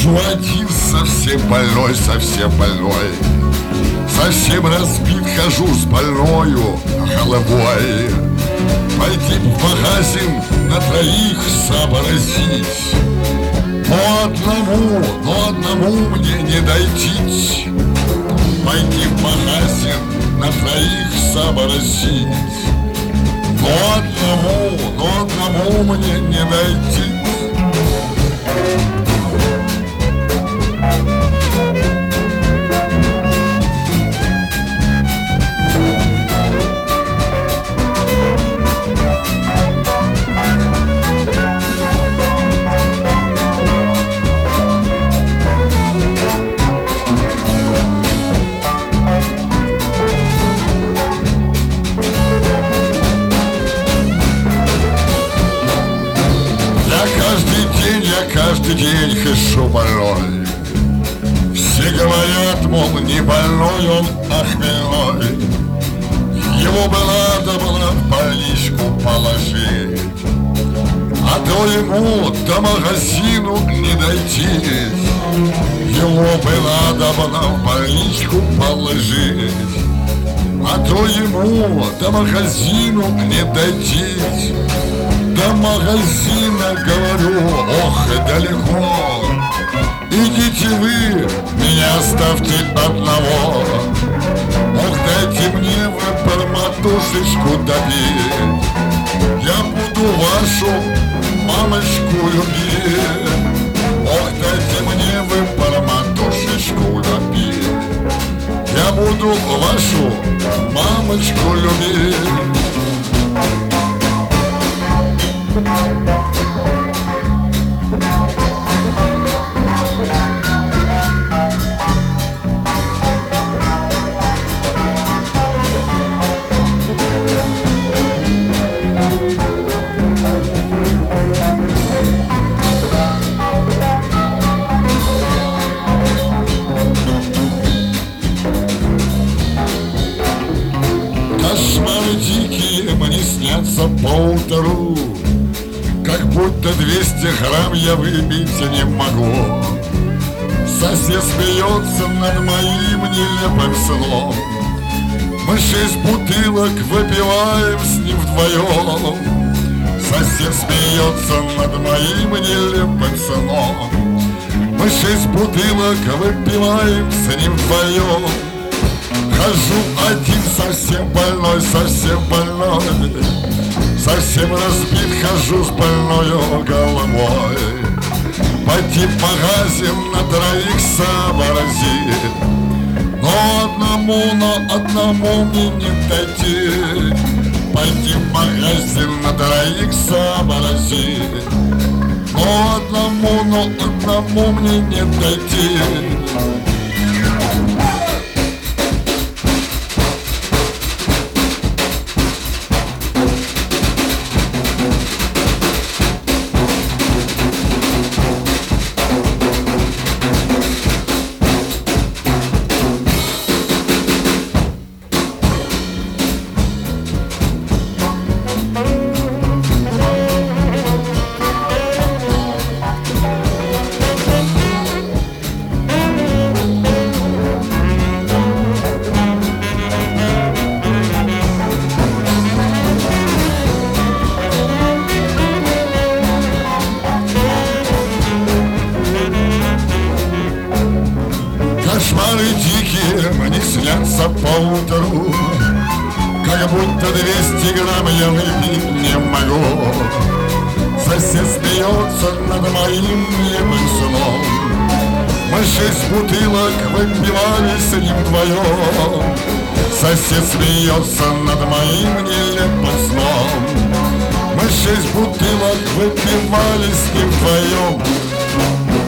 Хожу один, совсем больной, совсем больной. Совсем разбит, хожу с больною головой. Пойти в магазин на троих сообразить. Но одному мне не дойти. Пойти в магазин на троих сообразить. Но одному мне не дойти. Каждый день хожу больной. Все говорят, мол, не больной он, а хмельной. Его бы надо было в больничку положить, а то ему до магазину не дойти. Его бы надо было в больничку положить, а то ему до магазину не дойти. До магазина, говорю, ох, далеко. Идите вы, меня оставьте одного. Ох, дайте мне вы барматушечку допить. Я буду вашу мамочку любить. Ох, дайте мне вы барматушечку допить. Я буду вашу мамочку любить. Кошмары дикие мне снятся поутру, как будто 200 грамм я выпить не могу. Сосед смеется над моим нелепым сном. Мы 6 бутылок выпиваем с ним вдвоем. Сосед смеется над моим нелепым сном. Мы 6 бутылок выпиваем с ним вдвоем. Хожу один, совсем больной, совсем больной. Совсем разбит, хожу с больною головой. Пойти в магазин на троих сообразить. Но одному мне не дойти. Пойти в магазин на троих сообразить. Но одному мне не дойти. Кошмары дикие мне снятся поутру, как будто 200 грамм я выпить не могу. Сосед смеется над моим нелепым сном. Мы 6 бутылок выпивали с ним вдвоем. Сосед смеется над моим нелепым сном. Мы 6 бутылок выпивали с ним вдвоем.